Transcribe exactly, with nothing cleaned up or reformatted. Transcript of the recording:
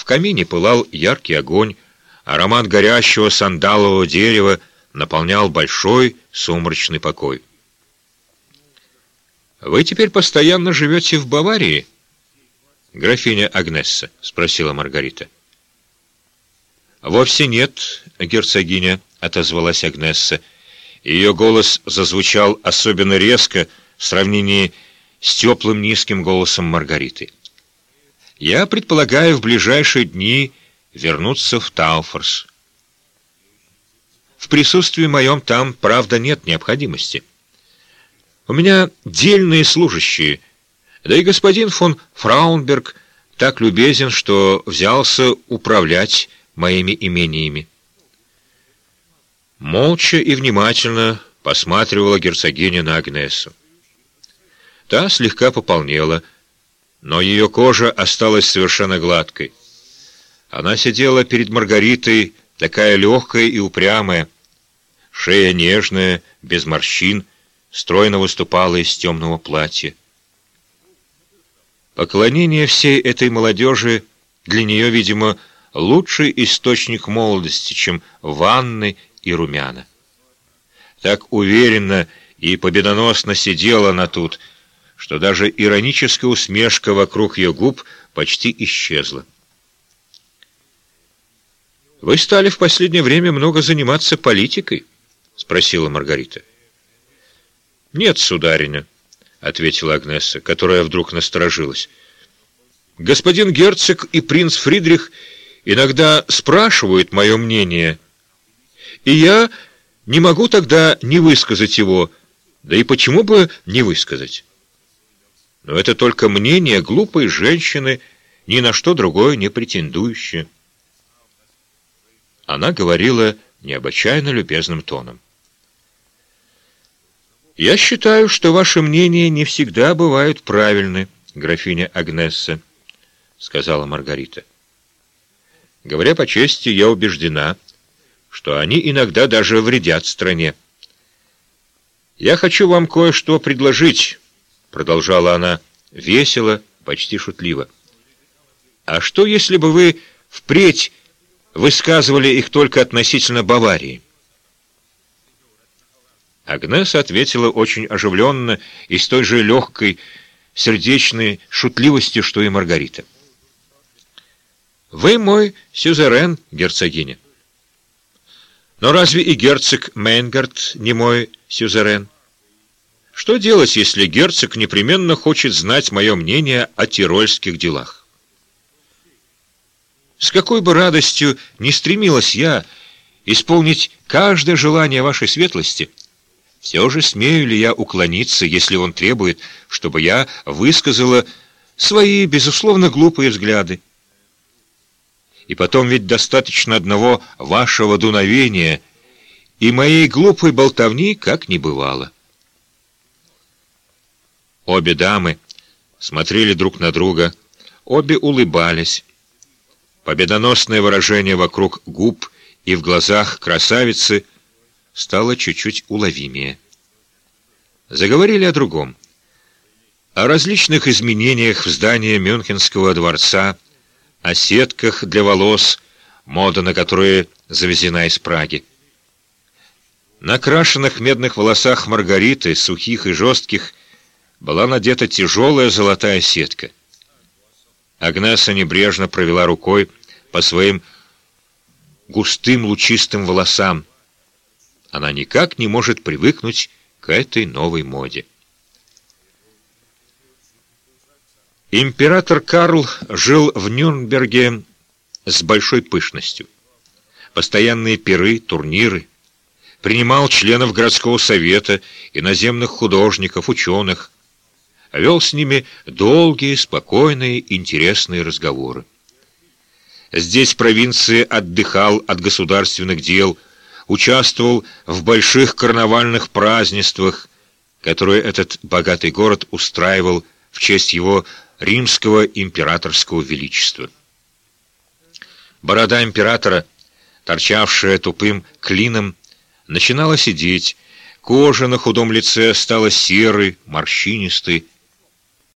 В камине пылал яркий огонь, аромат горящего сандалового дерева наполнял большой сумрачный покой. «Вы теперь постоянно живете в Баварии, графиня Агнесса?» — спросила Маргарита. «Вовсе нет, герцогиня», — отозвалась Агнесса. Ее голос зазвучал особенно резко в сравнении с теплым низким голосом Маргариты. «Я предполагаю в ближайшие дни вернуться в Тауфорс. В присутствии моем там, правда, нет необходимости. У меня дельные служащие, да и господин фон Фраунберг так любезен, что взялся управлять моими имениями». Молча и внимательно посматривала герцогиня на Агнессу. Та слегка пополнела, но ее кожа осталась совершенно гладкой. Она сидела перед Маргаритой, такая легкая и упрямая, шея нежная, без морщин, стройно выступала из темного платья. Поклонение всей этой молодежи для нее, видимо, лучший источник молодости, чем ванны и румяна. Так уверенно и победоносно сидела она тут, что даже ироническая усмешка вокруг ее губ почти исчезла. «Вы стали в последнее время много заниматься политикой?» — спросила Маргарита. «Нет, сударыня», — ответила Агнесса, которая вдруг насторожилась. «Господин герцог и принц Фридрих иногда спрашивают мое мнение, и я не могу тогда не высказать его, да и почему бы не высказать? Но это только мнение глупой женщины, ни на что другое не претендующее». Она говорила необычайно любезным тоном. «Я считаю, что ваши мнения не всегда бывают правильны, графиня Агнесса», — сказала Маргарита. «Говоря по чести, я убеждена, что они иногда даже вредят стране. Я хочу вам кое-что предложить», — продолжала она весело, почти шутливо. «А что, если бы вы впредь высказывали их только относительно Баварии?» Агнесса ответила очень оживленно и с той же легкой, сердечной шутливостью, что и Маргарита. «Вы мой сюзерен, герцогиня. Но разве и герцог Мейнгард не мой сюзерен? Что делать, если герцог непременно хочет знать мое мнение о тирольских делах? С какой бы радостью ни стремилась я исполнить каждое желание вашей светлости, все же смею ли я уклониться, если он требует, чтобы я высказала свои, безусловно, глупые взгляды? И потом ведь достаточно одного вашего дуновения, и моей глупой болтовни как не бывало». Обе дамы смотрели друг на друга, обе улыбались. Победоносное выражение вокруг губ и в глазах красавицы стало чуть-чуть уловимее. Заговорили о другом, о различных изменениях в здании Мюнхенского дворца, о сетках для волос, мода на которые завезена из Праги. На крашенных медных волосах Маргариты, сухих и жестких, была надета тяжелая золотая сетка. Агнесса небрежно провела рукой по своим густым лучистым волосам. Она никак не может привыкнуть к этой новой моде. Император Карл жил в Нюрнберге с большой пышностью. Постоянные пиры, турниры. Принимал членов городского совета, иноземных художников, ученых. Вел с ними долгие, спокойные, интересные разговоры. Здесь в провинции отдыхал от государственных дел, участвовал в больших карнавальных празднествах, которые этот богатый город устраивал в честь его римского императорского величества. Борода императора, торчавшая тупым клином, начинала сидеть, кожа на худом лице стала серой, морщинистой,